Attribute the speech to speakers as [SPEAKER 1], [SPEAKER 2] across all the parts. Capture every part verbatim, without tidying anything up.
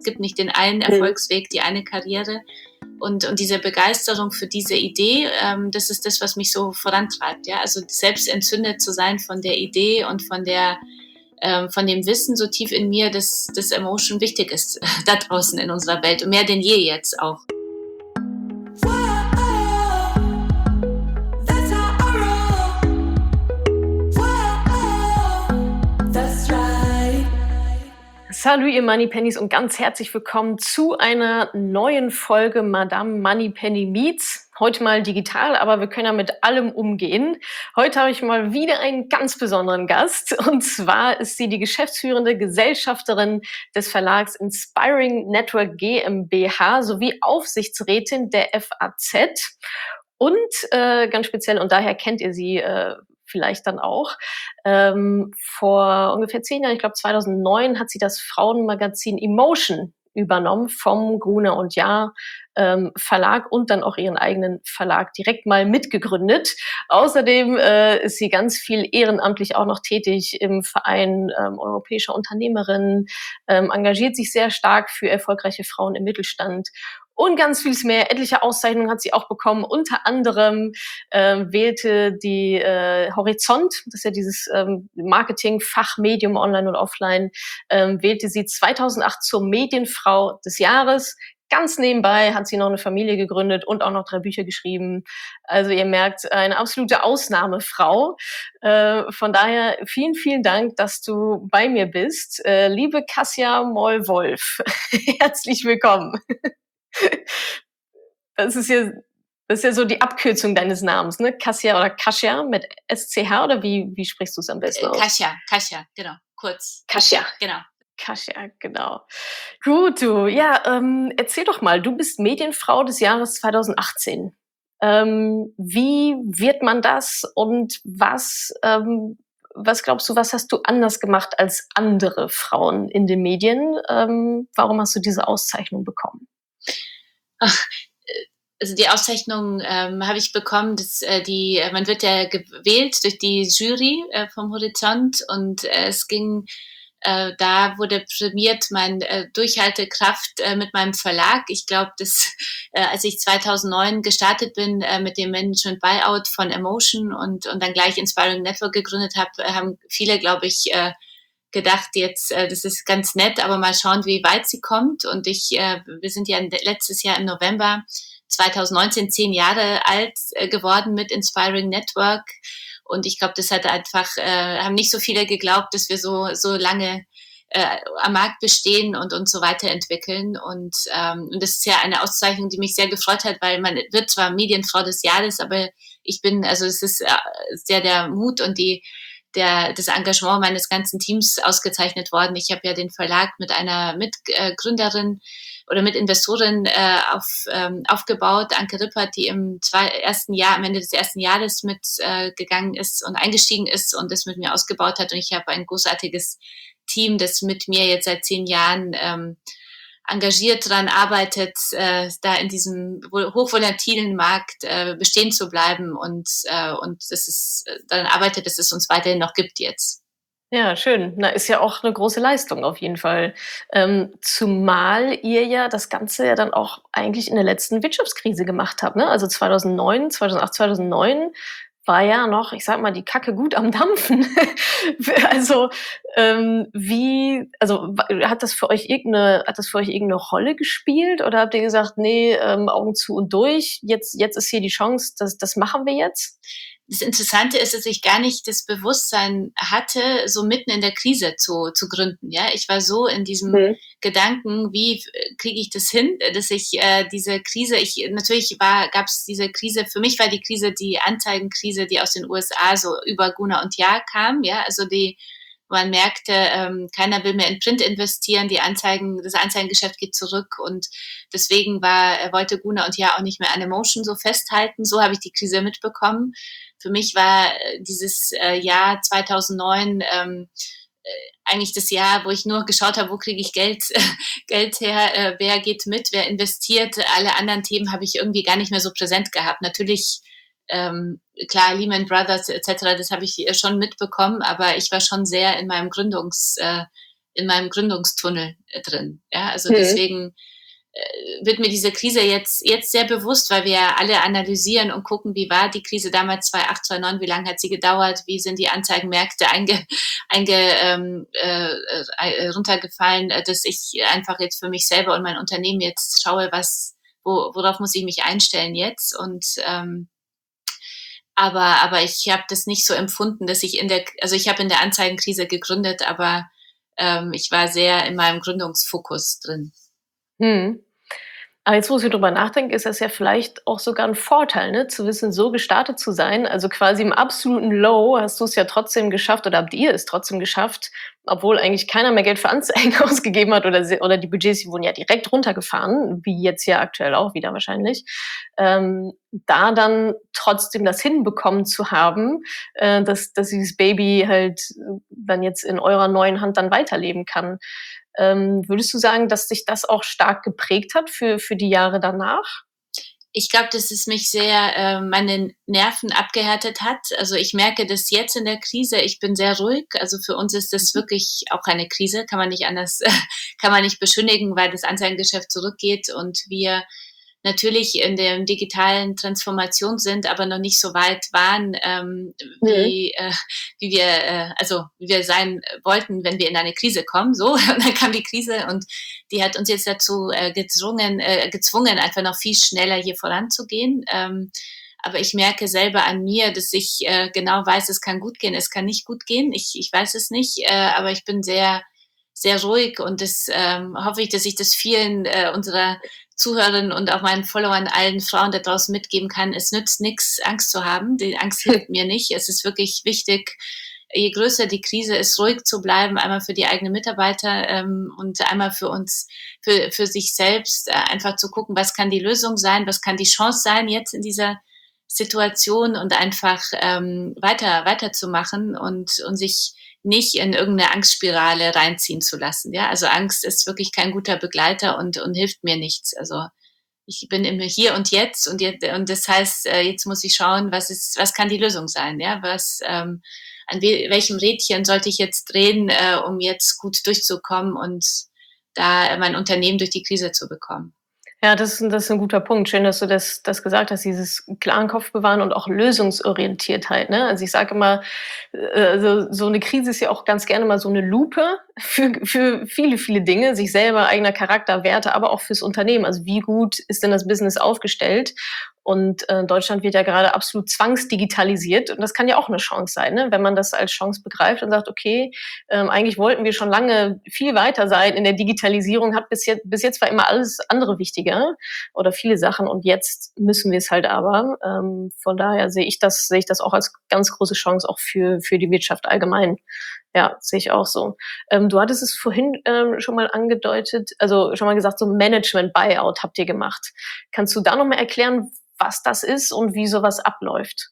[SPEAKER 1] gibt nicht den einen Erfolgsweg, die eine Karriere. Und, und diese Begeisterung für diese Idee, ähm, das ist das, was mich so vorantreibt. Ja? Also selbst entzündet zu sein von der Idee und von der ähm, von dem Wissen so tief in mir, dass das Emotion wichtig ist da draußen in unserer Welt und mehr denn je jetzt auch.
[SPEAKER 2] Salut ihr Moneypennies und ganz herzlich willkommen zu einer neuen Folge Madame Moneypenny Meets. Heute mal digital, aber wir können ja mit allem umgehen. Heute habe ich mal wieder einen ganz besonderen Gast und zwar ist sie die geschäftsführende Gesellschafterin des Verlags Inspiring Network GmbH sowie Aufsichtsrätin der F A Z und äh, ganz speziell, und daher kennt ihr sie äh, vielleicht dann auch. Ähm, vor ungefähr zehn Jahren, ich glaube zweitausendneun, hat sie das Frauenmagazin Emotion übernommen vom Gruner und Jahr ähm, Verlag und dann auch ihren eigenen Verlag direkt mal mitgegründet. Außerdem äh, ist sie ganz viel ehrenamtlich auch noch tätig im Verein ähm, europäischer Unternehmerinnen, ähm, engagiert sich sehr stark für erfolgreiche Frauen im Mittelstand. Und ganz vieles mehr. Etliche Auszeichnungen hat sie auch bekommen. Unter anderem äh, wählte die äh, Horizont, das ist ja dieses ähm, Marketing-Fachmedium online und offline, ähm, wählte sie zweitausendacht zur Medienfrau des Jahres. Ganz nebenbei hat sie noch eine Familie gegründet und auch noch drei Bücher geschrieben. Also ihr merkt, eine absolute Ausnahmefrau. Äh, von daher vielen, vielen Dank, dass du bei mir bist. Äh, liebe Kasia Moll-Wolf, herzlich willkommen. Das ist ja, das ist ja so die Abkürzung deines Namens, ne? Kasia oder Kasia mit S C H oder wie, wie sprichst du es am besten aus?
[SPEAKER 1] Kasia, Kasia, genau, kurz.
[SPEAKER 2] Kasia.
[SPEAKER 1] Genau.
[SPEAKER 2] Kasia, genau. Gut, du, ja, ähm, erzähl doch mal, du bist Medienfrau des Jahres zweitausendachtzehn. Ähm, wie wird man das und was, ähm, was glaubst du, was hast du anders gemacht als andere Frauen in den Medien? Ähm, warum hast du diese Auszeichnung bekommen?
[SPEAKER 1] Ach, also die Auszeichnung ähm, habe ich bekommen, dass äh, die, man wird ja gewählt durch die Jury äh, vom Horizont und äh, es ging, äh, da wurde prämiert meine äh, Durchhaltekraft äh, mit meinem Verlag. Ich glaube, dass äh, als ich zweitausendneun gestartet bin äh, mit dem Management Buyout von Emotion und, und dann gleich Inspiring Network gegründet habe, äh, haben viele, glaube ich, äh, gedacht, jetzt, äh, das ist ganz nett, aber mal schauen, wie weit sie kommt. Und ich, äh, wir sind ja letztes Jahr im November zweitausendneunzehn zehn Jahre alt äh, geworden mit Inspiring Network. Und ich glaube, das hat einfach, äh, haben nicht so viele geglaubt, dass wir so, so lange äh, am Markt bestehen und uns so weiterentwickeln. Und, ähm, und das ist ja eine Auszeichnung, die mich sehr gefreut hat, weil man wird zwar Medienfrau des Jahres, aber ich bin, also es ist äh, sehr der Mut und die Der, das Engagement meines ganzen Teams ausgezeichnet worden. Ich habe ja den Verlag mit einer Mitgründerin oder Mitinvestorin äh, auf, ähm, aufgebaut, Anke Rippert, die im zwei, ersten Jahr, am Ende des ersten Jahres mitgegangen äh, ist und eingestiegen ist und das mit mir ausgebaut hat. Und ich habe ein großartiges Team, das mit mir jetzt seit zehn Jahren ähm, engagiert daran arbeitet, äh, da in diesem hochvolatilen Markt äh, bestehen zu bleiben und, äh, und das ist, daran arbeitet, dass es uns weiterhin noch gibt jetzt.
[SPEAKER 2] Ja, schön. Na, ist ja auch eine große Leistung auf jeden Fall. Ähm, zumal ihr ja das Ganze ja dann auch eigentlich in der letzten Wirtschaftskrise gemacht habt, ne? Also zweitausendneun, zweitausendacht, zweitausendneun war ja noch, ich sag mal, die Kacke gut am Dampfen. Also, ähm, wie also, hat das für euch irgendeine hat das für euch irgendeine Rolle gespielt oder habt ihr gesagt: „Nee, ähm, Augen zu und durch, jetzt jetzt ist hier die Chance, das das machen wir jetzt?“
[SPEAKER 1] Das Interessante ist, dass ich gar nicht das Bewusstsein hatte, so mitten in der Krise zu, zu gründen. Ja, ich war so in diesem mhm. Gedanken, wie kriege ich das hin, dass ich äh, diese Krise, ich natürlich war, gab es diese Krise. Für mich war die Krise die Anzeigenkrise, die aus den U S A so über Gruner und Jahr kam. Ja, also die man merkte, ähm, keiner will mehr in Print investieren, die Anzeigen, das Anzeigengeschäft geht zurück und deswegen war, er wollte Gruner und Jahr auch nicht mehr an Emotion so festhalten. So habe ich die Krise mitbekommen. Für mich war dieses äh, Jahr zweitausendneun ähm, äh, eigentlich das Jahr, wo ich nur geschaut habe, wo kriege ich Geld, Geld her, äh, wer geht mit, wer investiert. Alle anderen Themen habe ich irgendwie gar nicht mehr so präsent gehabt. Natürlich, ähm, klar, Lehman Brothers et cetera, das habe ich schon mitbekommen, aber ich war schon sehr in meinem Gründungs, äh, in meinem Gründungstunnel äh, drin. Ja, also
[SPEAKER 2] Mhm.
[SPEAKER 1] deswegen äh, wird mir diese Krise jetzt, jetzt sehr bewusst, weil wir ja alle analysieren und gucken, wie war die Krise damals zweitausendacht, zweitausendneun, wie lange hat sie gedauert, wie sind die Anzeigenmärkte einge, einge, ähm, äh, äh, runtergefallen, äh, dass ich einfach jetzt für mich selber und mein Unternehmen jetzt schaue, was, wo, worauf muss ich mich einstellen jetzt und ähm, aber, aber ich habe das nicht so empfunden, dass ich in der, also ich habe in der Anzeigenkrise gegründet, aber ähm, ich war sehr in meinem Gründungsfokus drin.
[SPEAKER 2] Mhm. Aber jetzt, wo ich drüber nachdenke, ist das ja vielleicht auch sogar ein Vorteil, ne, zu wissen, so gestartet zu sein. Also, quasi im absoluten Low hast du es ja trotzdem geschafft oder habt ihr es trotzdem geschafft, obwohl eigentlich keiner mehr Geld für Anzeigen ausgegeben hat oder se oder die Budgets, die wurden ja direkt runtergefahren, wie jetzt ja aktuell auch wieder wahrscheinlich. Ähm, da dann trotzdem das hinbekommen zu haben, äh, dass dass dieses Baby halt äh, dann jetzt in eurer neuen Hand dann weiterleben kann. Ähm, würdest du sagen, dass dich das auch stark geprägt hat für für die Jahre danach?
[SPEAKER 1] Ich glaube, dass es mich sehr äh, meine Nerven abgehärtet hat. Also ich merke das jetzt in der Krise. Ich bin sehr ruhig. Also für uns ist das
[SPEAKER 2] Mhm.
[SPEAKER 1] wirklich auch eine Krise, kann man nicht anders, kann man nicht beschönigen, weil das Anzeigengeschäft zurückgeht und wir natürlich in der digitalen Transformation sind, aber noch nicht so weit waren, ähm,
[SPEAKER 2] Mhm.
[SPEAKER 1] wie, äh, wie wir, äh, also wie wir sein wollten, wenn wir in eine Krise kommen. So, und dann kam die Krise und die hat uns jetzt dazu äh, gezwungen, äh, gezwungen, einfach noch viel schneller hier voranzugehen. Ähm, aber ich merke selber an mir, dass ich äh, genau weiß, es kann gut gehen, es kann nicht gut gehen. Ich, ich weiß es nicht, äh, aber ich bin sehr, sehr ruhig und das ähm, hoffe ich, dass ich das vielen äh, unserer Zuhörerinnen und auch meinen Followern, allen Frauen da draußen mitgeben kann. Es nützt nichts, Angst zu haben. Die Angst hilft mir nicht. Es ist wirklich wichtig, je größer die Krise ist, ruhig zu bleiben, einmal für die eigenen Mitarbeiter ähm, und einmal für uns, für, für sich selbst, äh, einfach zu gucken, was kann die Lösung sein, was kann die Chance sein jetzt in dieser Situation und einfach ähm, weiter, weiterzumachen und, und sich nicht in irgendeine Angstspirale reinziehen zu lassen. Ja, also Angst ist wirklich kein guter Begleiter und, und hilft mir nichts. Also ich bin immer hier und jetzt und jetzt, und das heißt, äh, jetzt muss ich schauen, was ist, was kann die Lösung sein, ja, was, ähm, an we welchem Rädchen sollte ich jetzt drehen, äh, um jetzt gut durchzukommen und da mein Unternehmen durch die Krise zu bekommen.
[SPEAKER 2] Ja, das ist 'n das ist 'n guter Punkt. Schön, dass du das das gesagt hast, dieses klaren Kopf bewahren und auch Lösungsorientiertheit, ne? Also, ich sage immer, äh, also, so 'ne Krise ist ja auch ganz gerne mal so 'ne Lupe für für viele, viele Dinge, sich selber, eigener Charakter, Werte, aber auch fürs Unternehmen. Also, wie gut ist denn das Business aufgestellt? Und, äh, Deutschland wird ja grade absolut zwangsdigitalisiert und das kann ja auch 'ne Chance sein, ne? Wenn man das als Chance begreift und sagt: „Okay, ähm, eigentlich wollten wir schon lange viel weiter sein in der Digitalisierung, hat bis jetzt bis jetzt war immer alles andere wichtiger oder viele Sachen und jetzt müssen wir es halt aber. Ähm, von daher sehe ich das sehe ich das auch als ganz große Chance auch für für die Wirtschaft allgemein. Ja, sehe ich auch so. Ähm, du hattest es vorhin, ähm, schon mal angedeutet, also schon mal gesagt, so Management-Buyout habt ihr gemacht. Kannst du da noch mal erklären, was das ist und wie so was abläuft?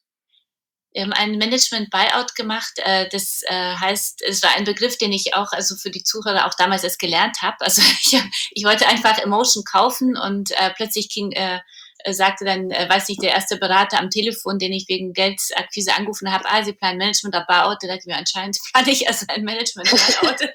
[SPEAKER 1] Wir haben ein Management-Buyout gemacht. Äh, das äh, heißt, es war ein Begriff, den ich auch, also für die Zuhörer auch damals erst gelernt habe. Also ich, ich wollte einfach Emotion kaufen und äh, plötzlich ging, äh, äh, sagte dann, äh, weiß nicht, der erste Berater am Telefon, den ich wegen Geldakquise angerufen habe, ah, Sie planen Management oder Buyout. Da dachte ich mir, anscheinend plane ich also ein Management-Buyout.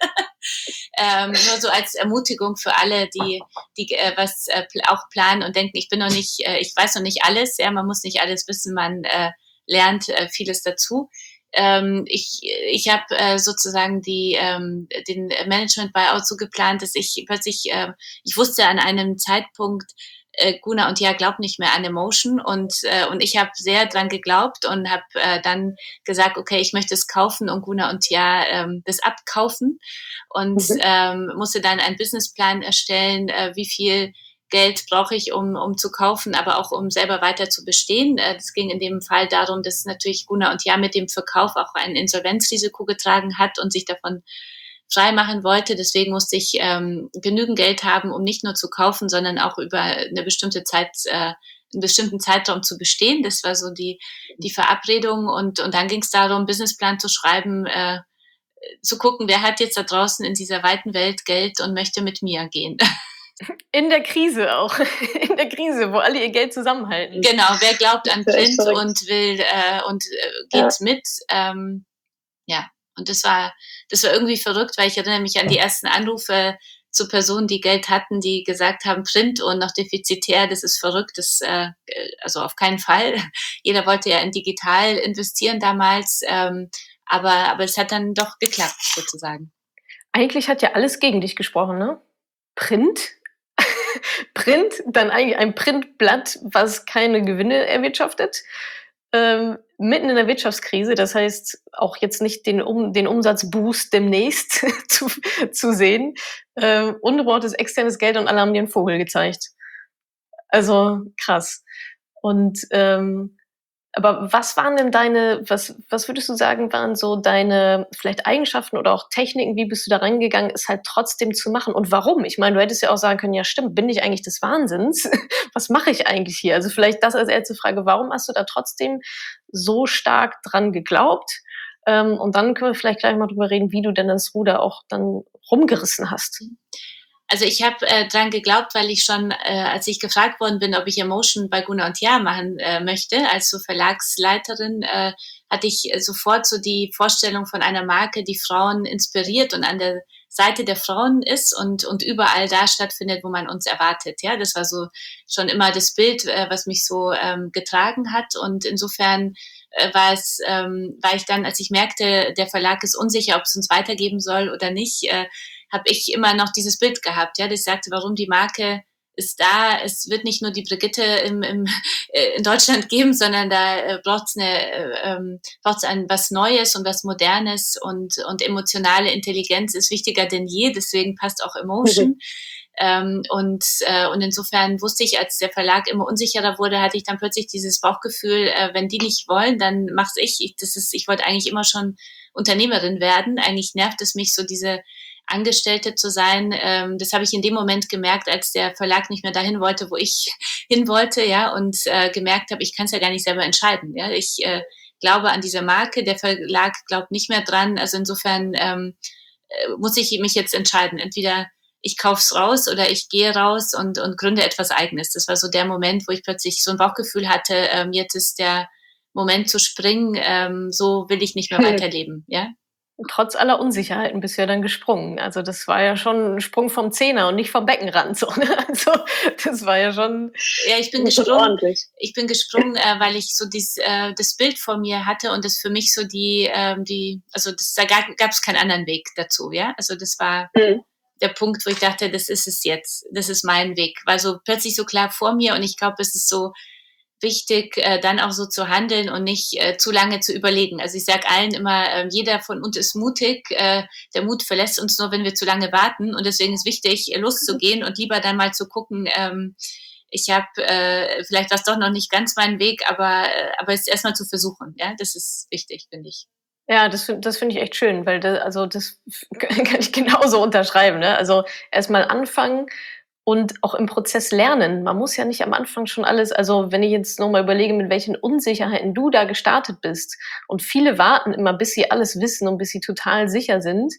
[SPEAKER 1] ähm, nur so als Ermutigung für alle, die, die äh, was äh, auch planen und denken, ich bin noch nicht, äh, ich weiß noch nicht alles. Ja, man muss nicht alles wissen, man äh, lernt äh, vieles dazu. Ähm, ich ich habe äh, sozusagen die, ähm, den Management-Buyout so geplant, dass ich plötzlich, äh, ich wusste an einem Zeitpunkt, äh, Guna und Ja glaubt nicht mehr an Emotion und, äh, und ich habe sehr dran geglaubt und habe äh, dann gesagt, okay, ich möchte es kaufen und Guna und Ja ähm, das abkaufen und
[SPEAKER 2] Mhm.
[SPEAKER 1] ähm, musste dann einen Businessplan erstellen, äh, wie viel Geld brauche ich, um, um zu kaufen, aber auch um selber weiter zu bestehen. Es ging in dem Fall darum, dass natürlich Guna und Ja mit dem Verkauf auch ein Insolvenzrisiko getragen hat und sich davon frei machen wollte. Deswegen musste ich ähm, genügend Geld haben, um nicht nur zu kaufen, sondern auch über eine bestimmte Zeit, äh, einen bestimmten Zeitraum zu bestehen. Das war so die, die Verabredung. Und, und dann ging es darum, einen Businessplan zu schreiben, äh, zu gucken, wer hat jetzt da draußen in dieser weiten Welt Geld und möchte mit mir gehen.
[SPEAKER 2] In der Krise auch. In der Krise, wo alle ihr Geld zusammenhalten.
[SPEAKER 1] Genau, wer glaubt
[SPEAKER 2] Das
[SPEAKER 1] an
[SPEAKER 2] ist ja echt
[SPEAKER 1] blind
[SPEAKER 2] verrückt.
[SPEAKER 1] und will äh, und äh, geht
[SPEAKER 2] Ja.
[SPEAKER 1] mit. Ähm, ja, Und das war, das war irgendwie verrückt, weil ich erinnere mich an die ersten Anrufe zu Personen, die Geld hatten, die gesagt haben, Print und noch defizitär, das ist verrückt, das, äh, also auf keinen Fall. Jeder wollte ja in digital investieren damals, ähm, aber, aber es hat dann doch geklappt, sozusagen.
[SPEAKER 2] Eigentlich hat ja alles gegen dich gesprochen, ne? Print? Print, dann eigentlich ein Printblatt, was keine Gewinne erwirtschaftet, ähm, mitten in der Wirtschaftskrise. Das heißt, auch jetzt nicht den Um den Umsatzboost demnächst zu zu sehen. Ähm, ungebrauchtes externes Geld und alle haben dir 'n Vogel gezeigt. Also, krass. Und, ähm aber was waren denn deine was was würdest du sagen, waren so deine vielleicht Eigenschaften oder auch Techniken? Wie bist du da rangegangen, es halt trotzdem zu machen und warum? Ich meine, du hättest ja auch sagen können: „Ja stimmt, bin ich eigentlich des Wahnsinns? Was mache ich eigentlich hier?“ Also, vielleicht das als erste Frage. Warum hast du da trotzdem so stark dran geglaubt? Ähm, und dann können wir vielleicht gleich mal drüber reden, wie du denn das Ruder auch dann rumgerissen hast.
[SPEAKER 1] Also, ich habe, äh, dran geglaubt, weil ich schon, äh, als ich gefragt worden bin, ob ich Emotion bei Gunnar und Jahr machen, äh, möchte, als so Verlagsleiterin, äh, hatte ich sofort so die Vorstellung von einer Marke, die Frauen inspiriert und an der Seite der Frauen ist und und überall da stattfindet, wo man uns erwartet, ja? Das war so schon immer das Bild, äh, was mich so, ähm, getragen hat und insofern, äh, war es ähm, war ich dann, als ich merkte, der Verlag ist unsicher, ob's uns weitergeben soll oder nicht, äh, habe ich immer noch dieses Bild gehabt, ja, dass ich sagte: „Warum die Marke ist da, es wird nicht nur die Brigitte im im äh, in Deutschland geben, sondern da, äh, braucht's 'ne äh, ähm, braucht's ein was Neues und was Modernes und und emotionale Intelligenz ist wichtiger denn je, deswegen passt auch Emotion.“ Ähm, und, äh, und insofern wusste ich, als der Verlag immer unsicherer wurde, hatte ich dann plötzlich dieses Bauchgefühl, äh, wenn die nicht wollen, dann mache es ich. Ich das ist ich wollte eigentlich immer schon Unternehmerin werden. Eigentlich nervt es mich so, diese Angestellte zu sein. Ähm, das habe ich in dem Moment gemerkt, als der Verlag nicht mehr dahin wollte, wo ich hin wollte, ja, und, äh, gemerkt habe, ich kann's ja gar nicht selber entscheiden, ja? Ich, äh, glaube an diese Marke, der Verlag glaubt nicht mehr dran. Also, insofern, ähm, äh, muss ich mich jetzt entscheiden. Entweder ich kaufe es raus oder ich gehe raus und und gründe etwas Eigenes. Das war so der Moment, wo ich plötzlich so 'n Bauchgefühl hatte, ähm, jetzt ist der Moment zu springen, ähm, so will ich nicht mehr weiterleben, ja?
[SPEAKER 2] Trotz aller Unsicherheiten bist du ja dann gesprungen. Also, das war ja schon 'n Sprung vom Zehner und nicht vom Beckenrand so, ne? Also, das war ja schon
[SPEAKER 1] Ja, ich bin
[SPEAKER 2] schon
[SPEAKER 1] gesprungen
[SPEAKER 2] ordentlich.
[SPEAKER 1] ich bin gesprungen, äh, weil ich so dies äh, das Bild vor mir hatte und das für mich so die ähm, die also, das da gab gab's keinen anderen Weg dazu, ja? Also, das war
[SPEAKER 2] Mhm.
[SPEAKER 1] der Punkt, wo ich dachte: „Das ist es jetzt. Das ist mein Weg.“ War so plötzlich so klar vor mir und ich glaube, es ist so wichtig, äh, dann auch so zu handeln und nicht, äh, zu lange zu überlegen. Also, ich sage allen immer, ähm: „Jeder von uns ist mutig. Äh, der Mut verlässt uns nur, wenn wir zu lange warten und deswegen ist wichtig, loszugehen und lieber dann mal zu gucken, ähm, ich habe äh, vielleicht war's doch noch nicht ganz mein Weg, aber äh, aber es erst mal zu versuchen“, ja? Das ist wichtig, finde ich.
[SPEAKER 2] Ja, das fin das finde ich echt schön, weil da also, das f kann ich genauso unterschreiben, ne? Also, erst mal anfangen und auch im Prozess lernen. Man muss ja nicht am Anfang schon alles also, wenn ich jetzt noch mal überlege, mit welchen Unsicherheiten du da gestartet bist und viele warten immer, bis sie alles wissen und bis sie total sicher sind.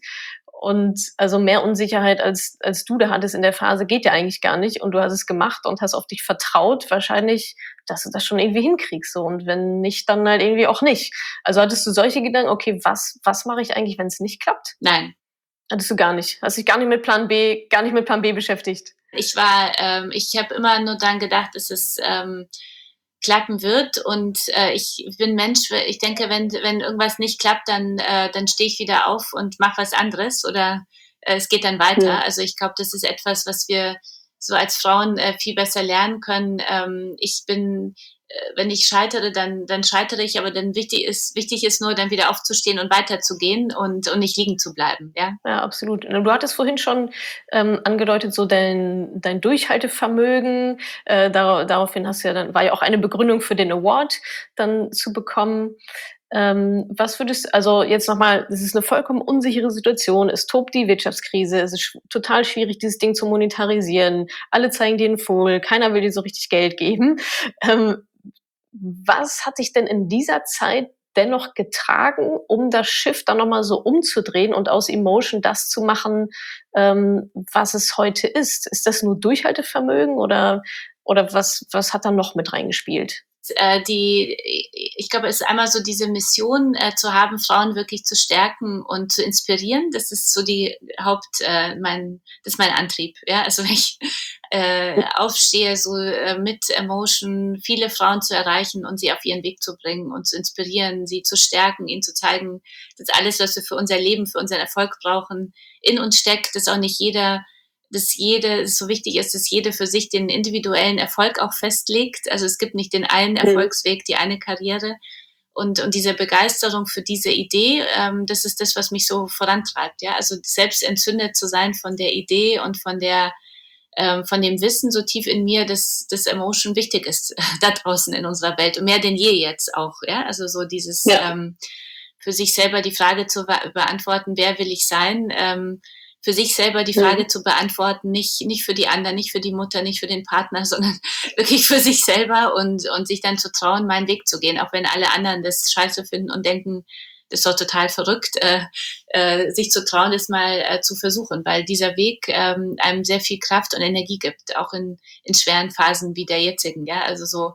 [SPEAKER 2] Und also, mehr Unsicherheit als als du da hattest in der Phase geht ja eigentlich gar nicht und du hast es gemacht und hast auf dich vertraut, wahrscheinlich, dass du das schon irgendwie hinkriegst so und wenn nicht, dann halt irgendwie auch nicht. Also, hattest du solche Gedanken: „Okay, was was mache ich eigentlich, wenn's nicht klappt?“
[SPEAKER 1] Nein.
[SPEAKER 2] Hattest du gar nicht? Hast dich gar nicht mit Plan B gar nicht mit Plan B beschäftigt?
[SPEAKER 1] Ich war ähm, ich habe immer nur dran gedacht, dass es, ähm, klappen wird und, äh, ich bin Mensch, ich denke, wenn wenn irgendwas nicht klappt, dann äh, dann stehe ich wieder auf und mache was anderes oder, äh, es geht dann weiter.
[SPEAKER 2] Mhm.
[SPEAKER 1] Also, ich glaube, das ist etwas, was wir so als Frauen, äh, viel besser lernen können. Ähm, ich bin äh, wenn ich scheitere, dann dann scheitere ich, aber dann wichtig ist wichtig ist nur, dann wieder aufzustehen und weiterzugehen und und nicht liegen zu bleiben, ja?
[SPEAKER 2] Ja, absolut. Du hattest vorhin schon, ähm, angedeutet, so dein dein Durchhaltevermögen. Äh, dara daraufhin hast du ja dann war ja auch eine Begründung für den Award dann zu bekommen. Ähm, was würdest also, jetzt noch mal das ist 'ne vollkommen unsichere Situation. Es tobt die Wirtschaftskrise. Es ist sch total schwierig, dieses Ding zu monetarisieren. Alle zeigen dir 'n Vogel. Keiner will dir so richtig Geld geben. Ähm, was hat dich denn in dieser Zeit dennoch getragen, um das Schiff dann noch mal so umzudrehen und aus Emotion das zu machen, ähm, was es heute ist? Ist das nur Durchhaltevermögen oder oder was was hat da noch mit reingespielt?
[SPEAKER 1] äh, die, ich glaube, es ist einmal so diese Mission äh, zu haben, Frauen wirklich zu stärken und zu inspirieren. Das ist so die Haupt, äh, mein, das ist mein Antrieb. Ja, also wenn ich äh, aufstehe, so äh, mit Emotion viele Frauen zu erreichen und sie auf ihren Weg zu bringen und zu inspirieren, sie zu stärken, ihnen zu zeigen, dass alles, was wir für unser Leben, für unseren Erfolg brauchen, in uns steckt, dass auch nicht jeder dass jede, es so wichtig ist, dass jede für sich den individuellen Erfolg auch festlegt. Also es gibt nicht den einen Erfolgsweg, die eine Karriere. Und, und diese Begeisterung für diese Idee, ähm, das ist das, was mich so vorantreibt. Ja? Also selbst entzündet zu sein von der Idee und von der ähm, von dem Wissen so tief in mir, dass das Emotion wichtig ist da draußen in unserer Welt und mehr denn je jetzt auch. Ja? Also so dieses ja. ähm, für sich selber die Frage zu beantworten, wer will ich sein? Ähm, für sich selber die Frage mhm. zu beantworten, nicht, nicht für die anderen, nicht für die Mutter, nicht für den Partner, sondern wirklich für sich selber und, und sich dann zu trauen, meinen Weg zu gehen, auch wenn alle anderen das scheiße finden und denken, das ist doch total verrückt, äh, äh, sich zu trauen, das mal äh, zu versuchen, weil dieser Weg ähm, einem sehr viel Kraft und Energie gibt, auch in, in schweren Phasen wie der jetzigen. Ja? Also so,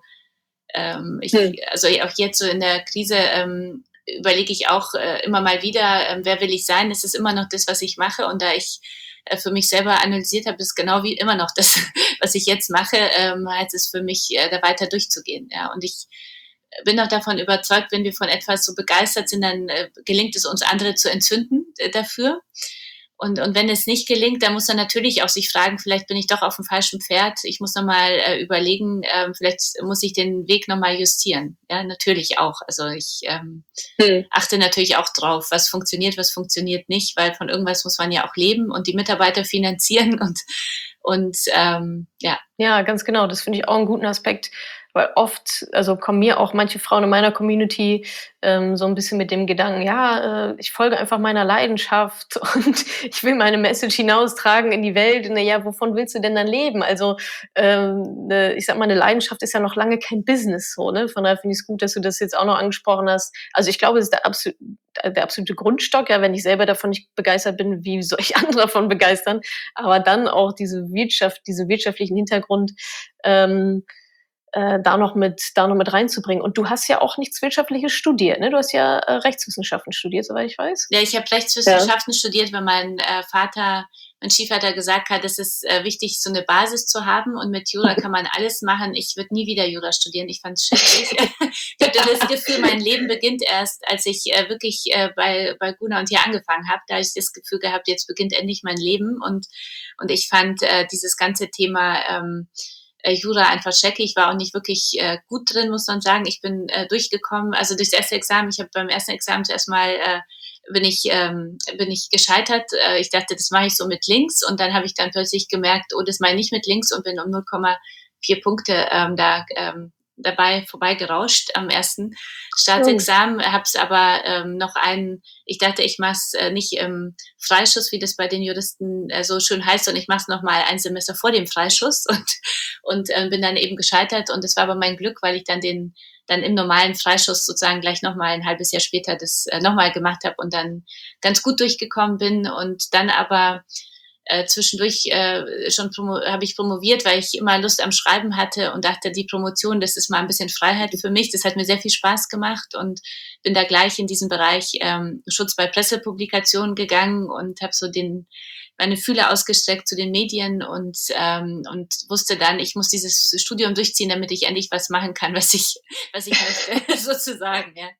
[SPEAKER 1] ähm, ich, mhm. also auch jetzt so in der Krise, ähm, überlege ich auch äh, immer mal wieder, äh, wer will ich sein? Es ist immer noch das, was ich mache. Und da ich äh, für mich selber analysiert habe, ist genau wie immer noch das, was ich jetzt mache, ähm, heißt es für mich, äh, da weiter durchzugehen. Ja? Und ich bin auch davon überzeugt, wenn wir von etwas so begeistert sind, dann äh, gelingt es uns, andere zu entzünden äh, dafür. Und, und wenn es nicht gelingt, dann muss man natürlich auch sich fragen, vielleicht bin ich doch auf dem falschen Pferd. Ich muss nochmal äh, überlegen, äh, vielleicht muss ich den Weg nochmal justieren. Ja, natürlich auch. Also ich ähm, hm. achte natürlich auch drauf, was funktioniert, was funktioniert nicht, weil von irgendwas muss man ja auch leben und die Mitarbeiter finanzieren und, und ähm, ja.
[SPEAKER 2] Ja, ganz genau. Das finde ich auch einen guten Aspekt. Weil oft, also kommen mir auch manche Frauen in meiner Community ähm, so ein bisschen mit dem Gedanken, ja, äh, ich folge einfach meiner Leidenschaft und ich will meine Message hinaustragen in die Welt. Na ja, wovon willst du denn dann leben? Also ähm, ne, ich sag mal, eine Leidenschaft ist ja noch lange kein Business so, ne? Von daher finde ich es gut, dass du das jetzt auch noch angesprochen hast. Also ich glaube, es ist der, absol der absolute Grundstock, ja, wenn ich selber davon nicht begeistert bin, wie soll ich andere davon begeistern? Aber dann auch diese Wirtschaft, diesen wirtschaftlichen Hintergrund, ähm, Äh, da noch mit da noch mit reinzubringen. Und du hast ja auch nichts Wirtschaftliches studiert, ne? Du hast ja äh, Rechtswissenschaften studiert, soweit ich weiß.
[SPEAKER 1] Ja, ich habe Rechtswissenschaften ja. studiert, weil mein äh, Vater, mein Stiefvater gesagt hat, es ist äh, wichtig, so eine Basis zu haben und mit Jura kann man alles machen. Ich würde nie wieder Jura studieren, ich fand es schrecklich. Ich hatte das Gefühl, mein Leben beginnt erst, als ich äh, wirklich äh, bei, bei Gunnar und hier angefangen habe. Da habe ich das Gefühl gehabt, jetzt beginnt endlich mein Leben und, und ich fand äh, dieses ganze Thema ähm, Jura einfach schrecklich. Ich war auch nicht wirklich äh, gut drin, muss man sagen. Ich bin äh, durchgekommen, also durchs erste Examen. Ich habe beim ersten Examen zuerst mal äh, bin ich ähm, bin ich gescheitert. Äh, ich dachte, das mache ich so mit links und dann habe ich dann plötzlich gemerkt, oh, das mache ich nicht mit links und bin um null Komma vier Punkte ähm, da ähm, dabei vorbeigerauscht am ersten Staatsexamen, oh. Habe es aber ähm, noch einen, ich dachte, ich mache es äh, nicht im Freischuss, wie das bei den Juristen äh, so schön heißt, und ich mache es nochmal ein Semester vor dem Freischuss und, und äh, bin dann eben gescheitert und das war aber mein Glück, weil ich dann den dann im normalen Freischuss sozusagen gleich nochmal ein halbes Jahr später das äh, nochmal gemacht habe und dann ganz gut durchgekommen bin und dann aber Äh, zwischendurch äh, schon habe ich promoviert, weil ich immer Lust am Schreiben hatte und dachte, die Promotion, das ist mal ein bisschen Freiheit für mich. Das hat mir sehr viel Spaß gemacht und bin da gleich in diesen Bereich ähm, Schutz bei Pressepublikationen gegangen und habe so den meine Fühler ausgestreckt zu den Medien und ähm, und wusste dann, ich muss dieses Studium durchziehen, damit ich endlich was machen kann, was ich was ich möchte, sozusagen, ja.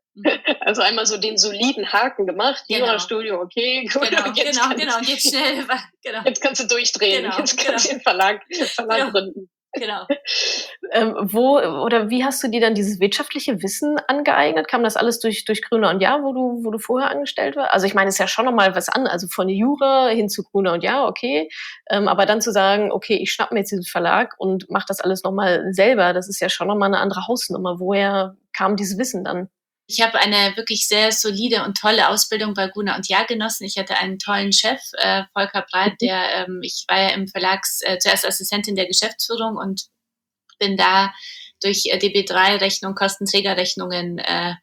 [SPEAKER 3] Also einmal so den soliden Haken gemacht,
[SPEAKER 1] genau.
[SPEAKER 3] Jurastudium, okay, gut,
[SPEAKER 1] genau,
[SPEAKER 3] jetzt
[SPEAKER 1] genau, genau, und jetzt schnell, genau.
[SPEAKER 3] Jetzt kannst du durchdrehen,
[SPEAKER 1] genau,
[SPEAKER 3] jetzt kannst
[SPEAKER 1] genau.
[SPEAKER 3] du den Verlag, Verlag
[SPEAKER 1] genau.
[SPEAKER 3] gründen.
[SPEAKER 1] Genau.
[SPEAKER 2] ähm, wo oder wie hast du dir dann dieses wirtschaftliche Wissen angeeignet? Kam das alles durch durch Gruner und Jahr, wo du wo du vorher angestellt warst? Also ich meine, es ist ja schon noch mal was an, also von Jura hin zu Gruner und Jahr, okay, ähm, aber dann zu sagen, okay, ich schnappe mir jetzt diesen Verlag und mache das alles noch mal selber, das ist ja schon noch mal eine andere Hausnummer. Woher kam dieses Wissen dann?
[SPEAKER 1] Ich habe eine wirklich sehr solide und tolle Ausbildung bei Gruner und Jahr genossen. Ich hatte einen tollen Chef, äh, Volker Breit, der, ähm, ich war ja im Verlags äh, zuerst Assistentin der Geschäftsführung und bin da durch äh, D B drei Rechnung, Kostenträgerrechnungen äh,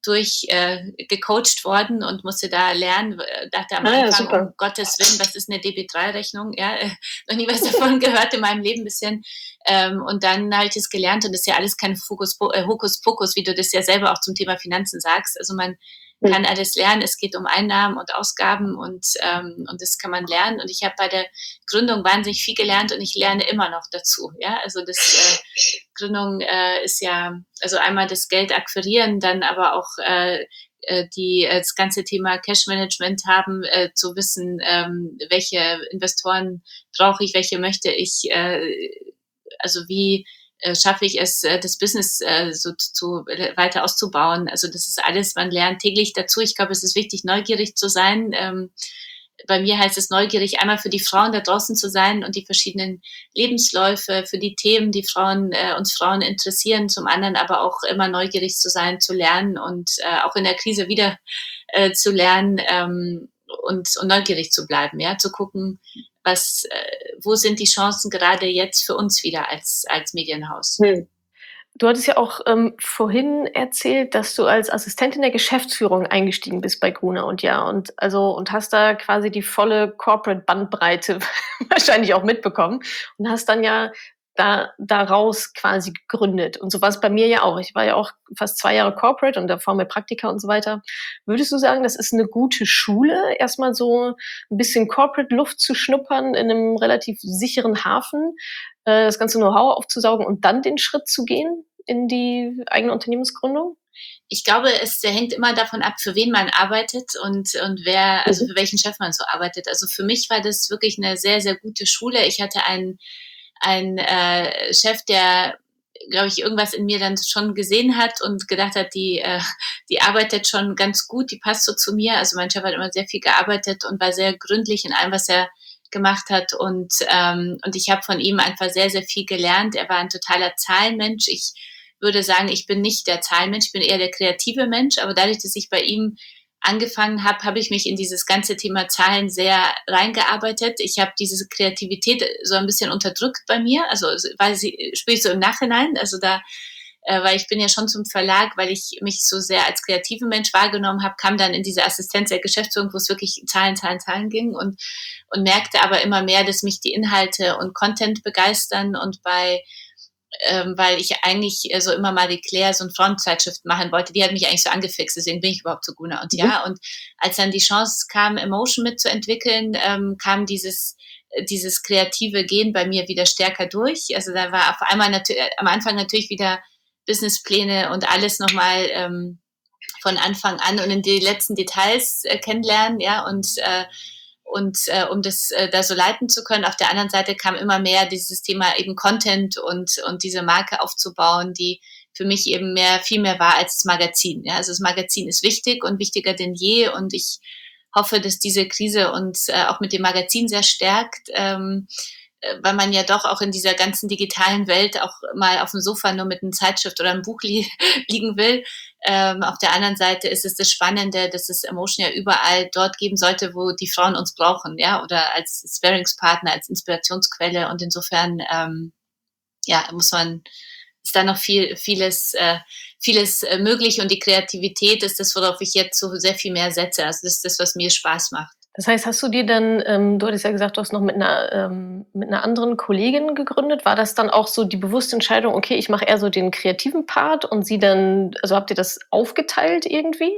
[SPEAKER 1] durch äh, gecoacht worden und musste da lernen, dachte am
[SPEAKER 3] Ah, ja,
[SPEAKER 1] Anfang,
[SPEAKER 3] super.
[SPEAKER 1] um Gottes Willen, was ist eine D B drei Rechnung? Ja, äh, noch nie was davon gehört in meinem Leben bisschen. Ähm, und dann habe ich das gelernt und das ist ja alles kein Fokus, äh, Hokuspokus, wie du das ja selber auch zum Thema Finanzen sagst. Also man
[SPEAKER 3] Hm.
[SPEAKER 1] kann alles lernen. Es geht um Einnahmen und Ausgaben und, ähm, und das kann man lernen. Und ich habe bei der Gründung wahnsinnig viel gelernt und ich lerne immer noch dazu. Ja, also das äh, Gründung äh, ist ja, also einmal das Geld akquirieren, dann aber auch äh, äh, die äh, das ganze Thema Cash Management haben, äh, zu wissen, ähm, welche Investoren brauche ich, welche möchte ich, äh, also wie äh, schaffe ich es, äh, das Business äh, so zu, weiter auszubauen. Also das ist alles, man lernt täglich dazu. Ich glaube, es ist wichtig, neugierig zu sein. Ähm, bei mir heißt es neugierig, einmal für die Frauen da draußen zu sein und die verschiedenen Lebensläufe, für die Themen, die Frauen, äh, uns Frauen interessieren, zum anderen aber auch immer neugierig zu sein, zu lernen und äh, auch in der Krise wieder äh, zu lernen ähm, und, und neugierig zu bleiben, ja, zu gucken, was, äh, wo sind die Chancen gerade jetzt für uns wieder als, als Medienhaus.
[SPEAKER 3] Hm.
[SPEAKER 2] Du hattest ja auch ähm, vorhin erzählt, dass du als Assistentin der Geschäftsführung eingestiegen bist bei Gruner und Jahr und also und hast da quasi die volle Corporate-Bandbreite wahrscheinlich auch mitbekommen und hast dann ja da daraus quasi gegründet. Und so war es bei mir ja auch. Ich war ja auch fast zwei Jahre Corporate und davor mehr Praktika und so weiter. Würdest du sagen, das ist eine gute Schule, erstmal so ein bisschen Corporate-Luft zu schnuppern in einem relativ sicheren Hafen, äh, das ganze Know-how aufzusaugen und dann den Schritt zu gehen in die eigene Unternehmensgründung?
[SPEAKER 1] Ich glaube, es hängt immer davon ab, für wen man arbeitet und, und wer, also für welchen Chef man so arbeitet. Also für mich war das wirklich eine sehr, sehr gute Schule. Ich hatte einen, einen äh, Chef, der, glaube ich, irgendwas in mir dann schon gesehen hat und gedacht hat, die, äh, die arbeitet schon ganz gut, die passt so zu mir. Also mein Chef hat immer sehr viel gearbeitet und war sehr gründlich in allem, was er gemacht hat. Und, ähm, und ich habe von ihm einfach sehr, sehr viel gelernt. Er war ein totaler Zahlenmensch. Ich würde sagen, ich bin nicht der Zahlenmensch, ich bin eher der kreative Mensch, aber dadurch, dass ich bei ihm angefangen habe, habe ich mich in dieses ganze Thema Zahlen sehr reingearbeitet. Ich habe diese Kreativität so ein bisschen unterdrückt bei mir, also weil sie spüre ich so im Nachhinein, also da äh, weil ich bin ja schon zum Verlag, weil ich mich so sehr als kreative Mensch wahrgenommen habe, kam dann in diese Assistenz der Geschäftsführung, wo es wirklich Zahlen, Zahlen, Zahlen ging und, und merkte aber immer mehr, dass mich die Inhalte und Content begeistern und bei ähm, weil ich eigentlich äh, so immer mal die Claire so eine Frauenzeitschrift machen wollte. Die hat mich eigentlich so angefixt, deswegen bin ich überhaupt zu Guna und ja. Und als dann die Chance kam, Emotion mitzuentwickeln, ähm, kam dieses dieses kreative Gehen bei mir wieder stärker durch. Also da war auf einmal natürlich am Anfang natürlich wieder Businesspläne und alles nochmal ähm, von Anfang an und in die letzten Details äh, kennenlernen, ja, und äh, und äh, um das äh, da so leiten zu können. Auf der anderen Seite kam immer mehr dieses Thema eben Content und, und diese Marke aufzubauen, die für mich eben mehr, viel mehr war als das Magazin. Ja, also das Magazin ist wichtig und wichtiger denn je und ich hoffe, dass diese Krise uns äh, auch mit dem Magazin sehr stärkt, ähm, weil man ja doch auch in dieser ganzen digitalen Welt auch mal auf dem Sofa nur mit einer Zeitschrift oder einem Buch li liegen will. Ähm, auf der anderen Seite ist es das Spannende, dass es Emotion ja überall dort geben sollte, wo die Frauen uns brauchen, ja, oder als Sparingspartner, als Inspirationsquelle. Und insofern, ähm, ja, muss man, ist da noch viel, vieles, äh, vieles äh, möglich und die Kreativität ist das, worauf ich jetzt so sehr viel mehr setze. Also das ist das, was mir Spaß macht.
[SPEAKER 2] Das heißt, hast du dir dann, ähm, du hattest ja gesagt, du hast noch mit einer, ähm, mit einer anderen Kollegin gegründet. War das dann auch so die bewusste Entscheidung, okay, ich mache eher so den kreativen Part und sie dann, also habt ihr das aufgeteilt irgendwie?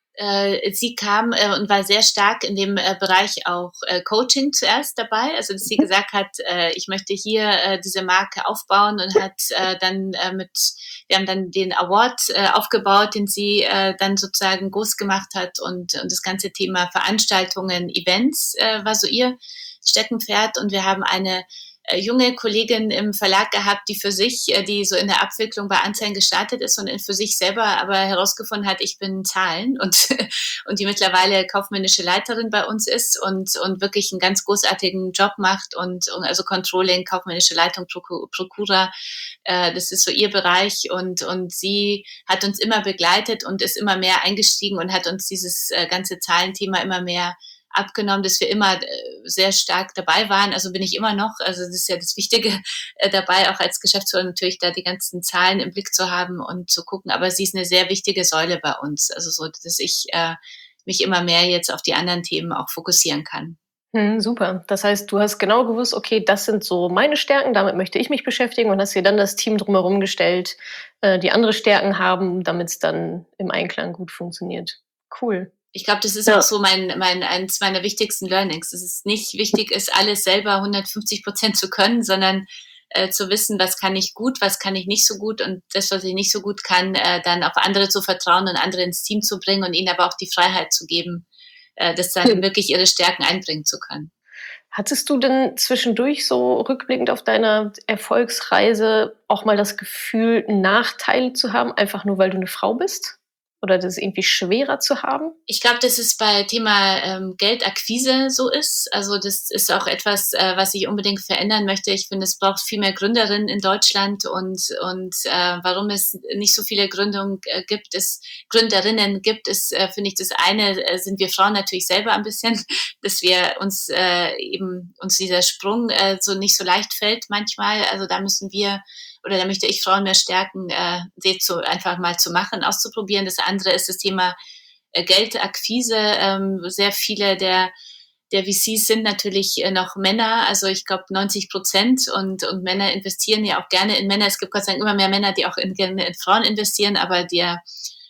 [SPEAKER 1] Äh, sie kam äh, und war sehr stark in dem äh, Bereich auch äh, Coaching zuerst dabei. Also dass sie gesagt hat, äh, ich möchte hier äh, diese Marke aufbauen und hat äh, dann äh, mit, wir haben dann den Award äh, aufgebaut, den sie äh, dann sozusagen groß gemacht hat und, und das ganze Thema Veranstaltungen, Events äh, war so ihr Steckenpferd und wir haben eine äh, junge Kollegin im Verlag gehabt, die für sich, äh, die so in der Abwicklung bei Anzeigen gestartet ist und für sich selber aber herausgefunden hat, ich bin Zahlen und, und die mittlerweile kaufmännische Leiterin bei uns ist und, und wirklich einen ganz großartigen Job macht und, und also Controlling, kaufmännische Leitung, Prokura, äh, das ist so ihr Bereich und, und sie hat uns immer begleitet und ist immer mehr eingestiegen und hat uns dieses äh, ganze Zahlenthema immer mehr abgenommen, dass wir immer äh, sehr stark dabei waren. Also bin ich immer noch. Also das ist ja das Wichtige äh, dabei, auch als Geschäftsführer natürlich da die ganzen Zahlen im Blick zu haben und zu gucken. Aber sie ist eine sehr wichtige Säule bei uns. Also so, dass ich äh, mich immer mehr jetzt auf die anderen Themen auch fokussieren kann.
[SPEAKER 2] Mhm, super. Das heißt, du hast genau gewusst, okay, das sind so meine Stärken, damit möchte ich mich beschäftigen und hast dir dann das Team drumherum gestellt, äh, die andere Stärken haben, damit es dann im Einklang gut funktioniert. Cool.
[SPEAKER 1] Ich glaube, das ist
[SPEAKER 3] Ja.
[SPEAKER 1] auch so mein, mein, eins meiner wichtigsten Learnings. Dass es nicht wichtig ist, alles selber hundertfünfzig Prozent zu können, sondern äh, zu wissen, was kann ich gut, was kann ich nicht so gut und das, was ich nicht so gut kann, äh, dann auf andere zu vertrauen und andere ins Team zu bringen und ihnen aber auch die Freiheit zu geben, äh, das dann
[SPEAKER 3] Hm.
[SPEAKER 1] wirklich ihre Stärken einbringen zu können.
[SPEAKER 2] Hattest du denn zwischendurch so rückblickend auf deiner Erfolgsreise auch mal das Gefühl, Nachteile zu haben, einfach nur weil du eine Frau bist? Oder das irgendwie schwerer zu haben?
[SPEAKER 1] Ich glaube, dass es bei Thema ähm, Geldakquise so ist. Also das ist auch etwas, äh, was ich unbedingt verändern möchte. Ich finde, es braucht viel mehr Gründerinnen in Deutschland und und äh, warum es nicht so viele Gründungen äh, gibt, ist Gründerinnen gibt, ist äh, finde ich das eine äh, sind wir Frauen natürlich selber ein bisschen, dass wir uns äh, eben uns dieser Sprung äh, so nicht so leicht fällt manchmal. Also da müssen wir oder da möchte ich Frauen mehr stärken, äh, sie zu, einfach mal zu machen, auszuprobieren. Das andere ist das Thema äh, Geldakquise. Ähm, sehr viele der, der V Cs sind natürlich äh, noch Männer, also ich glaube neunzig Prozent und, und Männer investieren ja auch gerne in Männer. Es gibt Gott sei Dank immer mehr Männer, die auch in, gerne in Frauen investieren, aber der,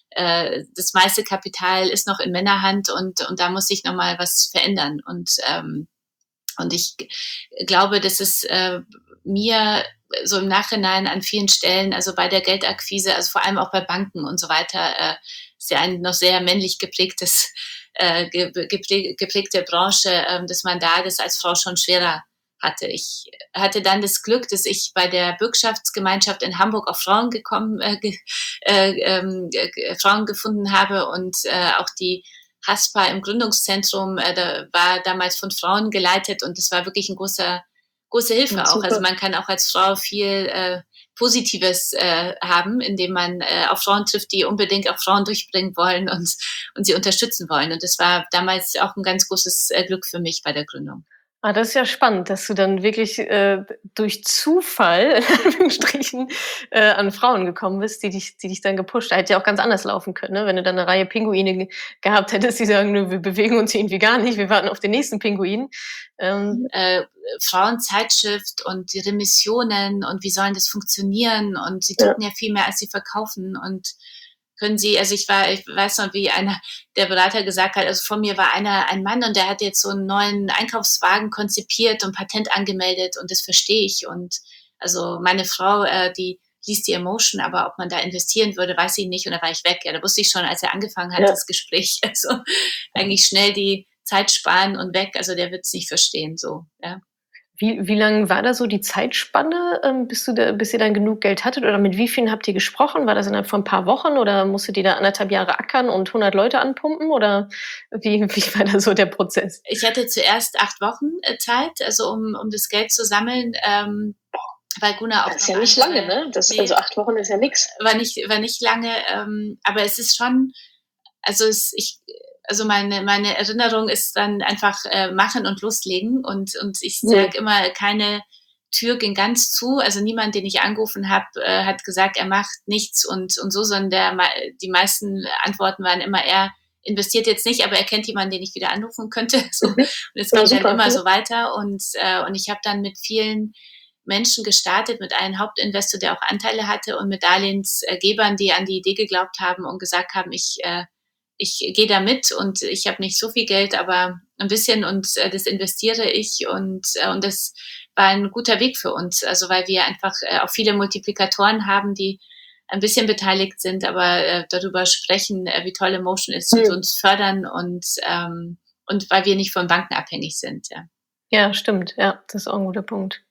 [SPEAKER 1] äh, das meiste Kapital ist noch in Männerhand und, und da muss sich nochmal was verändern. Und ähm, und ich glaube, dass es äh, mir so im Nachhinein an vielen Stellen, also bei der Geldakquise, also vor allem auch bei Banken und so weiter, äh, ist ja ein noch sehr männlich geprägtes, äh, geprä geprägte Branche, äh, dass man da das als Frau schon schwerer hatte. Ich hatte dann das Glück, dass ich bei der Bürgschaftsgemeinschaft in Hamburg auf Frauen gekommen, äh, äh, äh, Frauen gefunden habe und äh, auch die Haspa im Gründungszentrum, äh, da war damals von Frauen geleitet und das war wirklich ein großer, große Hilfe
[SPEAKER 3] Ja,
[SPEAKER 1] auch. Also
[SPEAKER 3] super.
[SPEAKER 1] man kann auch als Frau viel äh, Positives äh, haben, indem man äh, auf Frauen trifft, die unbedingt auch Frauen durchbringen wollen und, und sie unterstützen wollen. Und das war damals auch ein ganz großes äh, Glück für mich bei der Gründung.
[SPEAKER 2] Ah, das ist ja spannend, dass du dann wirklich, äh, durch Zufall, in Anführungsstrichen, äh, an Frauen gekommen bist, die dich die dich dann gepusht. Hätte ja auch ganz anders laufen können, ne? Wenn du dann 'ne Reihe Pinguine ge gehabt hättest, die sagen: „Nö, wir bewegen uns irgendwie gar nicht, wir warten auf den nächsten Pinguin." Ähm,
[SPEAKER 1] Äh, Frauenzeitschrift und die Remissionen und wie sollen das funktionieren und sie
[SPEAKER 3] Ja.
[SPEAKER 1] drucken ja viel mehr, als sie verkaufen und können sie, also ich war, ich weiß noch, wie einer der Berater gesagt hat, also vor mir war einer, ein Mann und der hat jetzt so einen neuen Einkaufswagen konzipiert und Patent angemeldet und das verstehe ich und also meine Frau, äh, die liest die Emotion, aber ob man da investieren würde, weiß ich nicht und da war ich weg. Ja, da wusste ich schon, als er angefangen hat,
[SPEAKER 3] Ja.
[SPEAKER 1] das Gespräch, also eigentlich schnell die Zeit sparen und weg, also der wird es nicht verstehen, so, ja.
[SPEAKER 2] wie wie lang war da so die Zeitspanne, ähm, bis du da bis ihr dann genug Geld hattet oder mit wie vielen habt ihr gesprochen? War das innerhalb von 'n paar Wochen oder musstet ihr da anderthalb Jahre ackern und hundert Leute anpumpen oder wie wie war da so der Prozess?
[SPEAKER 1] Ich hatte zuerst acht Wochen äh, Zeit, also um, um das Geld zu sammeln, ähm, weil Guna auch
[SPEAKER 3] Das ist
[SPEAKER 1] noch
[SPEAKER 3] ja nicht
[SPEAKER 1] andere,
[SPEAKER 3] lange, ne? Das,
[SPEAKER 1] nee,
[SPEAKER 3] also acht Wochen ist ja nix.
[SPEAKER 1] war nicht, war nicht lange, ähm, aber es ist schon, also es, ich, also meine, meine Erinnerung ist dann einfach äh, machen und loslegen und, und ich
[SPEAKER 3] Mhm.
[SPEAKER 1] sage immer, keine Tür ging ganz zu, also niemand, den ich angerufen habe, äh, hat gesagt, er macht nichts und, und so, sondern der, die meisten Antworten waren immer, er investiert jetzt nicht, aber er kennt jemanden, den ich wieder anrufen könnte. So. Und
[SPEAKER 3] Mhm.
[SPEAKER 1] es
[SPEAKER 3] Ja,
[SPEAKER 1] ging dann
[SPEAKER 3] super.
[SPEAKER 1] immer
[SPEAKER 3] Ja.
[SPEAKER 1] so weiter und, äh, und ich habe dann mit vielen Menschen gestartet, mit einem Hauptinvestor, der auch Anteile hatte und mit Darlehensgebern, die an die Idee geglaubt haben und gesagt haben, ich, äh, ich gehe da mit und ich habe nicht so viel Geld, aber ein bisschen und äh, das investiere ich und, äh, und das war ein guter Weg für uns, also weil wir einfach äh, auch viele Multiplikatoren haben, die ein bisschen beteiligt sind, aber äh, darüber sprechen, äh, wie toll Emotion ist und
[SPEAKER 3] Mhm.
[SPEAKER 1] uns fördern und, ähm, und weil wir nicht von Banken abhängig sind. Ja.
[SPEAKER 2] Ja, stimmt. Ja, das ist auch 'n guter Punkt.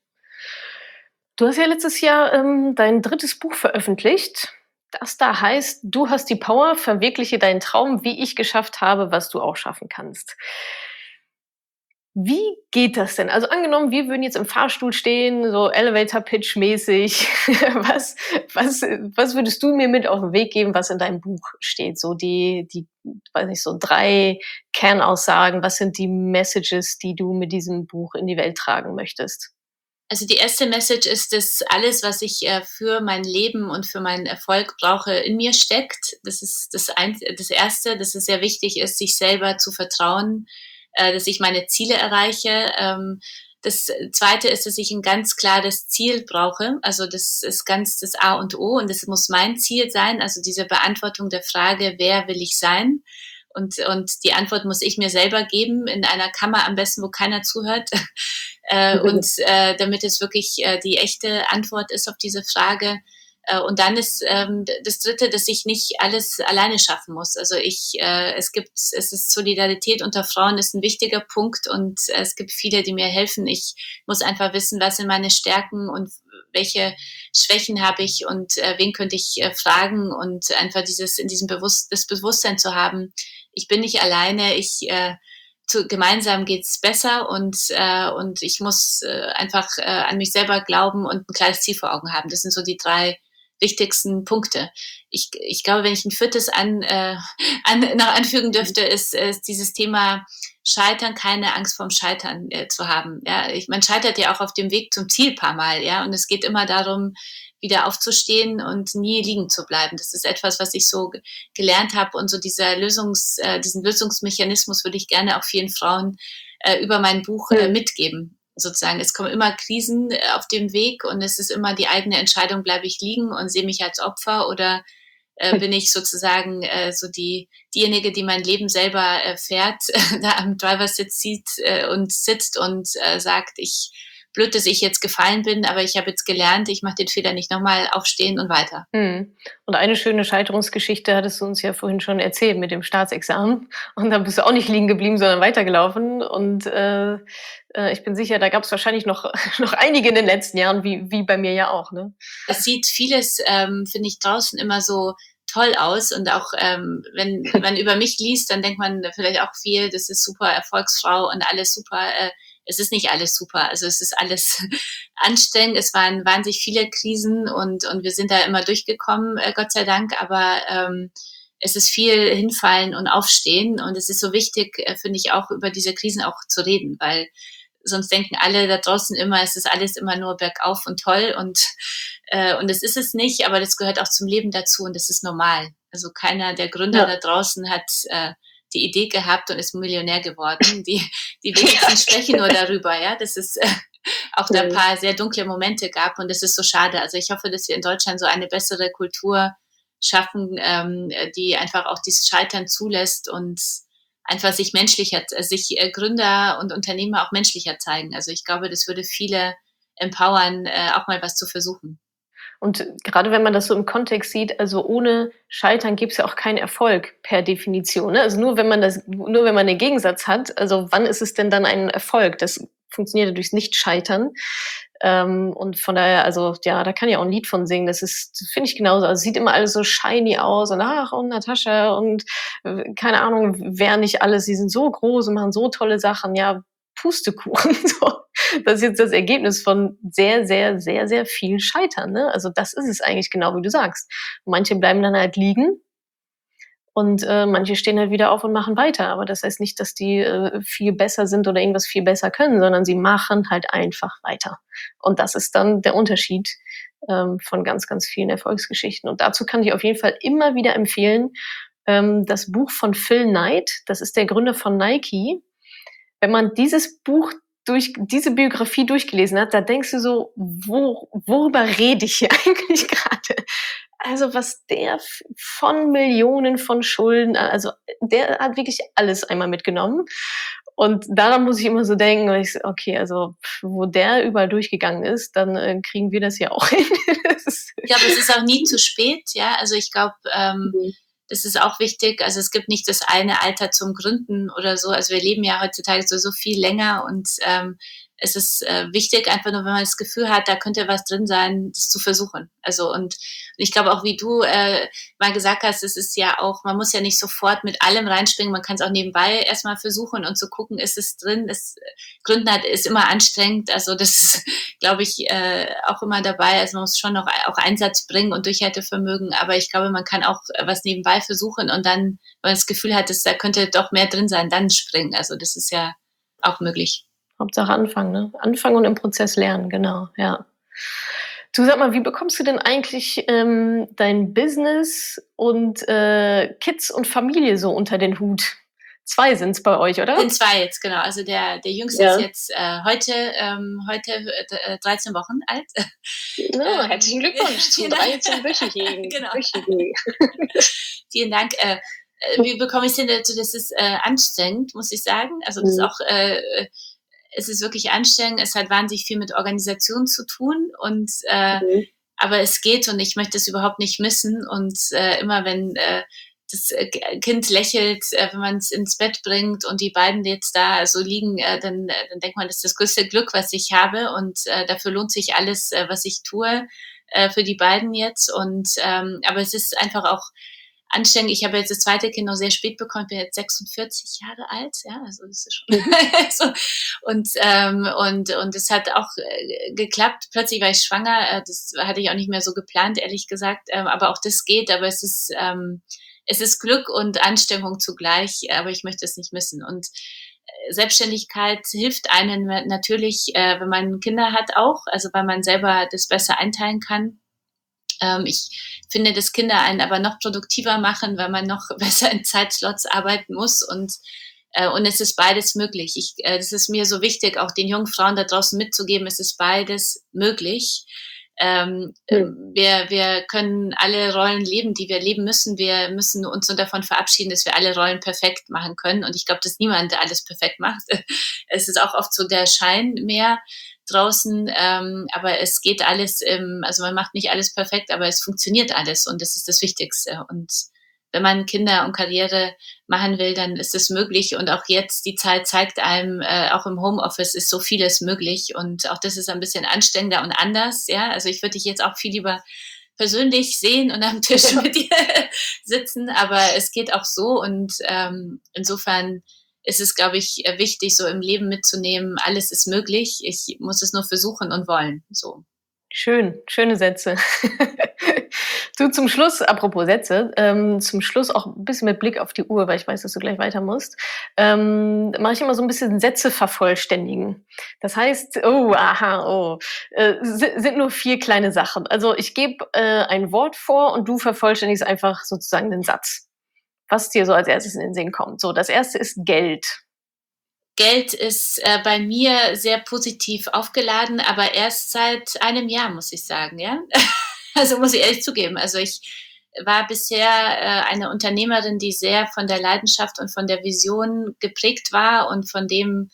[SPEAKER 2] Du hast ja letztes Jahr, ähm, dein drittes Buch veröffentlicht, das da heißt: „Du hast die Power, verwirkliche deinen Traum, wie ich geschafft habe, was du auch schaffen kannst." Wie geht das denn? Also angenommen, wir würden jetzt im Fahrstuhl stehen, so Elevator-Pitch-mäßig. Was was was würdest du mir mit auf 'n Weg geben, was in deinem Buch steht? So die die, weiß nicht, so drei Kernaussagen. Was sind die Messages, die du mit diesem Buch in die Welt tragen möchtest?
[SPEAKER 1] Also die erste Message ist, dass alles, was ich, äh, für mein Leben und für meinen Erfolg brauche, in mir steckt. Das ist das eins das Erste, dass es sehr wichtig ist, sich selber zu vertrauen, äh, dass ich meine Ziele erreiche. Ähm, das Zweite ist, dass ich ein ganz klares Ziel brauche. Also, das ist ganz das A und O und das muss mein Ziel sein, also diese Beantwortung der Frage: „Wer will ich sein?“ Und und die Antwort muss ich mir selber geben, in einer Kammer am besten, wo keiner zuhört. Äh, und äh, damit es wirklich äh, die echte Antwort ist auf diese Frage. Äh, und dann ist ähm, das Dritte, dass ich nicht alles alleine schaffen muss. Also ich, äh, es gibt, es ist Solidarität unter Frauen ist ein wichtiger Punkt und äh, es gibt viele, die mir helfen. Ich muss einfach wissen, was sind meine Stärken und welche Schwächen habe ich und äh, wen könnte ich äh, fragen und einfach dieses in diesem Bewusst das Bewusstsein zu haben. Ich bin nicht alleine. Ich äh, zu, gemeinsam geht's besser und, äh, und ich muss äh, einfach äh, an mich selber glauben und ein kleines Ziel vor Augen haben. Das sind so die drei wichtigsten Punkte. Ich, ich glaube, wenn ich ein viertes an, äh, an, noch anfügen dürfte, ist, ist dieses Thema Scheitern, keine Angst vorm Scheitern äh, zu haben. Ja, ich, man scheitert ja auch auf dem Weg zum Ziel ein paar Mal, ja, und es geht immer darum, wieder aufzustehen und nie liegen zu bleiben. Das ist etwas, was ich so gelernt habe und so dieser Lösungs, äh, diesen Lösungsmechanismus würde ich gerne auch vielen Frauen äh, über mein Buch äh, mitgeben. Sozusagen, es kommen immer Krisen äh, auf dem Weg und es ist immer die eigene Entscheidung, bleibe ich liegen und sehe mich als Opfer oder äh, bin ich sozusagen äh, so die diejenige, die mein Leben selber äh, fährt, da am Driver-Sitz sieht äh, und sitzt und äh, sagt, ich blöd, dass ich jetzt gefallen bin, aber ich habe jetzt gelernt, ich mache den Fehler nicht nochmal, aufstehen und weiter.
[SPEAKER 2] Mhm. Und eine schöne Scheiterungsgeschichte hattest du uns ja vorhin schon erzählt mit dem Staatsexamen. Und da bist du auch nicht liegen geblieben, sondern weitergelaufen. Und äh, äh, ich bin sicher, da gab es wahrscheinlich noch, noch einige in den letzten Jahren, wie, wie bei mir ja auch. Ne?
[SPEAKER 1] Es sieht vieles, ähm, finde ich, draußen immer so toll aus und auch ähm, wenn man über mich liest, dann denkt man vielleicht auch viel, das ist super Erfolgsfrau und alles super. Äh, es ist nicht alles super, also es ist alles anstrengend. Es waren wahnsinnig viele Krisen und und wir sind da immer durchgekommen, äh, Gott sei Dank. Aber ähm, es ist viel hinfallen und aufstehen und es ist so wichtig, äh, finde ich auch über diese Krisen auch zu reden, weil sonst denken alle da draußen immer, es ist alles immer nur bergauf und toll und, äh, und das ist es nicht, aber das gehört auch zum Leben dazu und das ist normal. Also keiner der Gründer
[SPEAKER 3] Ja.
[SPEAKER 1] da draußen hat äh, die Idee gehabt und ist Millionär geworden. Die, die wenigsten sprechen nur darüber, ja. Das ist äh, auch da ein paar sehr dunkle Momente gab und das ist so schade. Also ich hoffe, dass wir in Deutschland so eine bessere Kultur schaffen, ähm, die einfach auch dieses Scheitern zulässt und einfach sich menschlicher, sich äh, Gründer und Unternehmer auch menschlicher zeigen. Also ich glaube, das würde viele empowern, äh, auch mal was zu versuchen.
[SPEAKER 2] Und gerade wenn man das so im Kontext sieht, also ohne Scheitern gibt es ja auch keinen Erfolg per Definition. Ne? Also nur wenn man das, nur wenn man den Gegensatz hat, also wann ist es denn dann ein Erfolg? Das funktioniert ja durchs Nicht-Scheitern. Ähm, und von daher, also ja, da kann ich auch ein Lied von singen. Das ist, finde ich genauso. Also sieht immer alles so shiny aus und ach, und Natascha und äh, keine Ahnung, wer nicht alles, die sind so groß und machen so tolle Sachen. Ja, Pustekuchen. So. Das ist jetzt das Ergebnis von sehr, sehr, sehr, sehr viel Scheitern. Ne? Also das ist es eigentlich genau, wie du sagst. Manche bleiben dann halt liegen und äh, manche stehen halt wieder auf und machen weiter. Aber das heißt nicht, dass die äh, viel besser sind oder irgendwas viel besser können, sondern sie machen halt einfach weiter. Und das ist dann der Unterschied ähm, von ganz, ganz vielen Erfolgsgeschichten. Und dazu kann ich auf jeden Fall immer wieder empfehlen, ähm, das Buch von Phil Knight, das ist der Gründer von Nike. Wenn man dieses Buch durch diese Biografie durchgelesen hat, da denkst du so, wo, worüber rede ich hier eigentlich gerade? Also was der von Millionen von Schulden, also der hat wirklich alles einmal mitgenommen. Und daran muss ich immer so denken, ich so, okay, also wo der überall durchgegangen ist, dann äh, kriegen wir das ja auch hin.
[SPEAKER 1] Ich glaube, es ist auch nie zu spät, ja. Also ich glaube, ähm, mhm. das ist auch wichtig. Also es gibt nicht das eine Alter zum Gründen oder so. Also wir leben ja heutzutage so, so viel länger und ähm, es ist äh, wichtig, einfach nur, wenn man das Gefühl hat, da könnte was drin sein, das zu versuchen. Also und, und ich glaube auch, wie du äh, mal gesagt hast, es ist ja auch, man muss ja nicht sofort mit allem reinspringen, man kann es auch nebenbei erstmal versuchen und zu gucken, ist es drin, ist, Gründen hat, ist immer anstrengend, also das ist, glaube ich, äh, auch immer dabei, also man muss schon noch auch Einsatz bringen und Durchhaltevermögen, aber ich glaube, man kann auch was nebenbei versuchen und dann, wenn man das Gefühl hat, dass da könnte doch mehr drin sein, dann springen, also das ist ja auch möglich.
[SPEAKER 2] Hauptsache anfangen, ne? Anfangen und im Prozess lernen, genau, ja. Du, sag mal, wie bekommst du denn eigentlich ähm, dein Business und äh, Kids und Familie so unter den Hut? Zwei sind's bei euch, oder?
[SPEAKER 1] Sind zwei jetzt, genau. Also der, der Jüngste
[SPEAKER 3] Ja.
[SPEAKER 1] ist jetzt äh, heute, ähm, heute äh, dreizehn Wochen alt.
[SPEAKER 3] Ja, herzlichen Glückwunsch zum
[SPEAKER 1] vielen Dank.
[SPEAKER 3] dreizehnten Wöchigen.
[SPEAKER 1] Genau.
[SPEAKER 3] Wöchigen.
[SPEAKER 1] Vielen Dank. Äh, äh, wie bekomme ich es hin dazu? Das ist äh, anstrengend, muss ich sagen. Also das ist
[SPEAKER 3] Mhm.
[SPEAKER 1] auch, äh, es ist wirklich anstrengend. Es hat wahnsinnig viel mit Organisation zu tun und äh,
[SPEAKER 3] Mhm.
[SPEAKER 1] aber es geht und ich möchte es überhaupt nicht missen. Und äh, immer wenn äh, das äh, Kind lächelt, äh, wenn man es ins Bett bringt und die beiden jetzt da so liegen, äh, dann, äh, dann denkt man, das ist das größte Glück, was ich habe und äh, dafür lohnt sich alles, äh, was ich tue äh, für die beiden jetzt. Und ähm, aber es ist einfach auch anstrengend. Ich habe jetzt das zweite Kind noch sehr spät bekommen, ich bin jetzt sechsundvierzig Jahre alt, ja, also das ist schon so. Und ähm, und und es hat auch äh, geklappt. Plötzlich war ich schwanger, äh, das hatte ich auch nicht mehr so geplant, ehrlich gesagt, ähm, aber auch das geht, aber es ist ähm, es ist Glück und Anstrengung zugleich, aber ich möchte es nicht missen. Und äh, Selbstständigkeit hilft einem natürlich, äh, wenn man Kinder hat auch, also weil man selber das besser einteilen kann. Ähm, ich finde, dass Kinder einen aber noch produktiver machen, weil man noch besser in Zeitslots arbeiten muss und äh, und es ist beides möglich. Ich, äh, das ist mir so wichtig, auch den jungen Frauen da draußen mitzugeben, es ist beides möglich. Ähm,
[SPEAKER 3] Mhm.
[SPEAKER 1] wir, wir können alle Rollen leben, die wir leben müssen. Wir müssen uns nur davon verabschieden, dass wir alle Rollen perfekt machen können. Und ich glaube, dass niemand alles perfekt macht. Es ist auch oft so der Schein mehr draußen, ähm, aber es geht alles, im, also man macht nicht alles perfekt, aber es funktioniert alles und das ist das Wichtigste. Und wenn man Kinder und Karriere machen will, dann ist es möglich und auch jetzt, die Zeit zeigt einem, äh, auch im Homeoffice ist so vieles möglich und auch das ist ein bisschen anstrengender und anders, ja, also ich würde dich jetzt auch viel lieber persönlich sehen und am Tisch mit dir sitzen, aber es geht auch so und ähm, insofern ist es, glaube ich, wichtig, so im Leben mitzunehmen, alles ist möglich, ich muss es nur versuchen und wollen, so.
[SPEAKER 2] Schön, schöne Sätze. Du, zum Schluss, apropos Sätze, ähm, zum Schluss auch ein bisschen mit Blick auf die Uhr, weil ich weiß, dass du gleich weiter musst, ähm, mache ich immer so ein bisschen Sätze vervollständigen. Das heißt, oh, aha, oh, äh, si sind nur vier kleine Sachen. Also, ich gebe äh, ein Wort vor und du vervollständigst einfach sozusagen den Satz, was dir so als Erstes in den Sinn kommt. So, das erste ist Geld.
[SPEAKER 1] Geld ist äh, bei mir sehr positiv aufgeladen, aber erst seit einem Jahr, muss ich sagen, ja. Also muss ich ehrlich zugeben. Also ich war bisher äh, eine Unternehmerin, die sehr von der Leidenschaft und von der Vision geprägt war und von dem,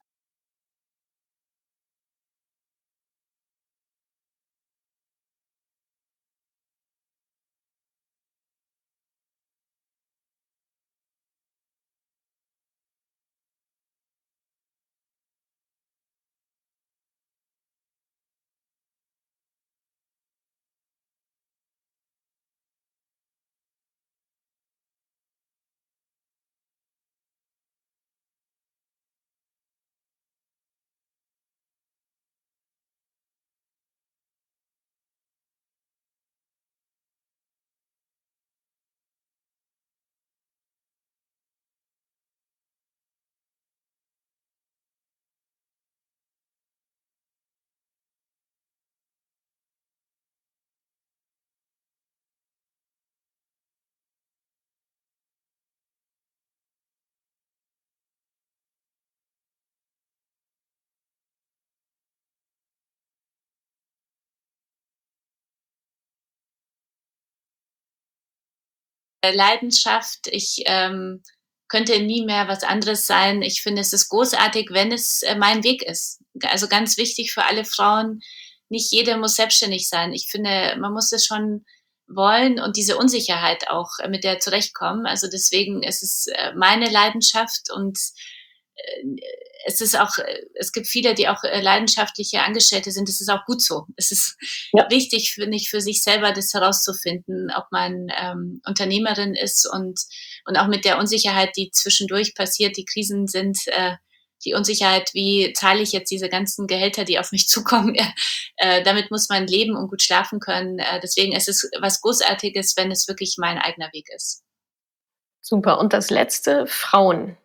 [SPEAKER 1] Leidenschaft. Ich ähm, könnte nie mehr was anderes sein. Ich finde, es ist großartig, wenn es äh, mein Weg ist. Also ganz wichtig für alle Frauen, nicht jede muss selbstständig sein. Ich finde, man muss es schon wollen und diese Unsicherheit auch, äh, mit der zurechtkommen. Also deswegen ist es äh, meine Leidenschaft und es ist auch, es gibt viele, die auch leidenschaftliche Angestellte sind. Das ist auch gut so. Es ist
[SPEAKER 3] Ja.
[SPEAKER 1] wichtig, finde ich, für sich selber das herauszufinden, ob man ähm, Unternehmerin ist und, und auch mit der Unsicherheit, die zwischendurch passiert, die Krisen sind, äh, die Unsicherheit, wie zahle ich jetzt diese ganzen Gehälter, die auf mich zukommen, äh, damit muss man leben und gut schlafen können. Äh, deswegen ist es was Großartiges, wenn es wirklich mein eigener Weg ist.
[SPEAKER 2] Super. Und das Letzte, Frauen.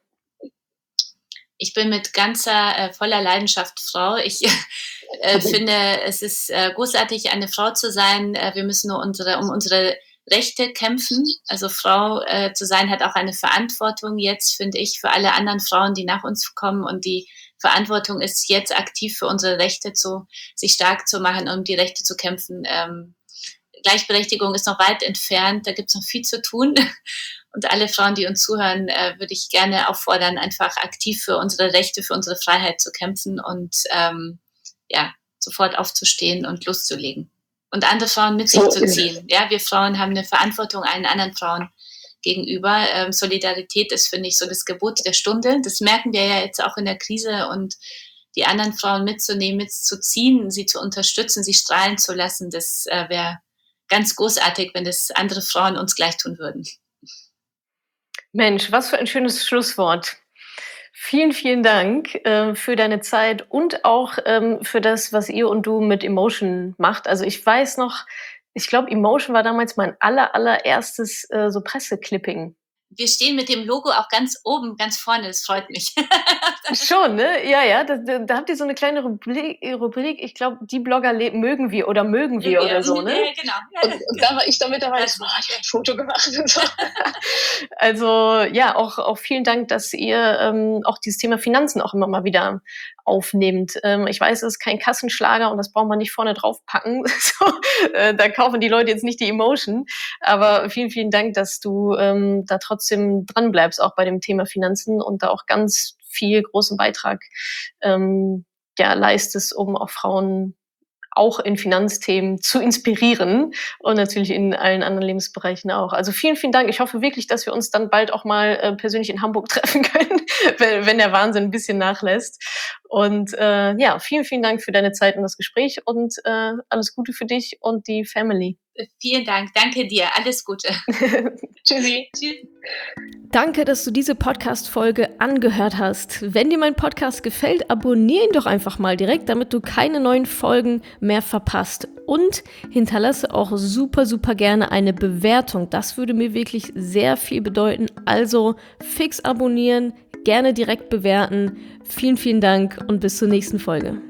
[SPEAKER 1] Ich bin mit ganzer, äh, voller Leidenschaft Frau. Ich äh, finde, es ist äh, großartig, eine Frau zu sein. Äh, wir müssen nur unsere, um unsere Rechte kämpfen. Also Frau äh, zu sein hat auch eine Verantwortung jetzt, finde ich, für alle anderen Frauen, die nach uns kommen. Und die Verantwortung ist jetzt aktiv für unsere Rechte zu, sich stark zu machen, um die Rechte zu kämpfen. Ähm, Gleichberechtigung ist noch weit entfernt. Da gibt es noch viel zu tun. Und alle Frauen, die uns zuhören, äh, würde ich gerne auffordern, einfach aktiv für unsere Rechte, für unsere Freiheit zu kämpfen und ähm, ja, sofort aufzustehen und loszulegen. Und andere Frauen mit sich zu ziehen. Ja, wir Frauen haben eine Verantwortung allen anderen Frauen gegenüber. Ähm, Solidarität ist, finde ich, so das Gebot der Stunde. Das merken wir ja jetzt auch in der Krise. Und die anderen Frauen mitzunehmen, mitzuziehen, sie zu unterstützen, sie strahlen zu lassen, das äh, wäre ganz großartig, wenn das andere Frauen uns gleich tun würden.
[SPEAKER 2] Mensch, was für ein schönes Schlusswort. Vielen, vielen Dank äh, für deine Zeit und auch ähm, für das, was ihr und du mit Emotion macht. Also ich weiß noch, ich glaube, Emotion war damals mein aller, allererstes äh, so Presseclipping.
[SPEAKER 1] Wir stehen mit dem Logo auch ganz oben, ganz vorne, das freut mich.
[SPEAKER 2] Schon, ne? Ja, ja, da, da, da habt ihr so eine kleine Rubrik, Rubrik ich glaube, die Blogger le- mögen wir oder mögen wir
[SPEAKER 1] Ja,
[SPEAKER 2] oder so, ne?
[SPEAKER 1] Ja, genau. Ja,
[SPEAKER 3] Und, und da war ich damit dabei, das war, ich hab ein Foto gemacht und so.
[SPEAKER 2] Also ja, auch, auch vielen Dank, dass ihr ähm, auch dieses Thema Finanzen auch immer mal wieder aufnehmt. Ähm, ich weiß, es ist kein Kassenschlager und das braucht man nicht vorne drauf packen. so, äh, da kaufen die Leute jetzt nicht die Emotion. Aber vielen, vielen Dank, dass du ähm, da trotzdem dran bleibst, auch bei dem Thema Finanzen und da auch ganz viel großen Beitrag ähm, ja, leistest, um auch Frauen auch in Finanzthemen zu inspirieren und natürlich in allen anderen Lebensbereichen auch. Also vielen, vielen Dank. Ich hoffe wirklich, dass wir uns dann bald auch mal äh, persönlich in Hamburg treffen können, wenn, wenn der Wahnsinn ein bisschen nachlässt. Und äh, ja, vielen, vielen Dank für deine Zeit und das Gespräch und äh, alles Gute für dich und die Family.
[SPEAKER 1] Vielen Dank. Danke dir. Alles Gute.
[SPEAKER 3] Tschüssi.
[SPEAKER 1] Tschüss.
[SPEAKER 2] Danke, dass du diese Podcast-Folge angehört hast. Wenn dir mein Podcast gefällt, abonniere ihn doch einfach mal direkt, damit du keine neuen Folgen mehr verpasst. Und hinterlasse auch super, super gerne eine Bewertung. Das würde mir wirklich sehr viel bedeuten. Also fix abonnieren, gerne direkt bewerten. Vielen, vielen Dank und bis zur nächsten Folge.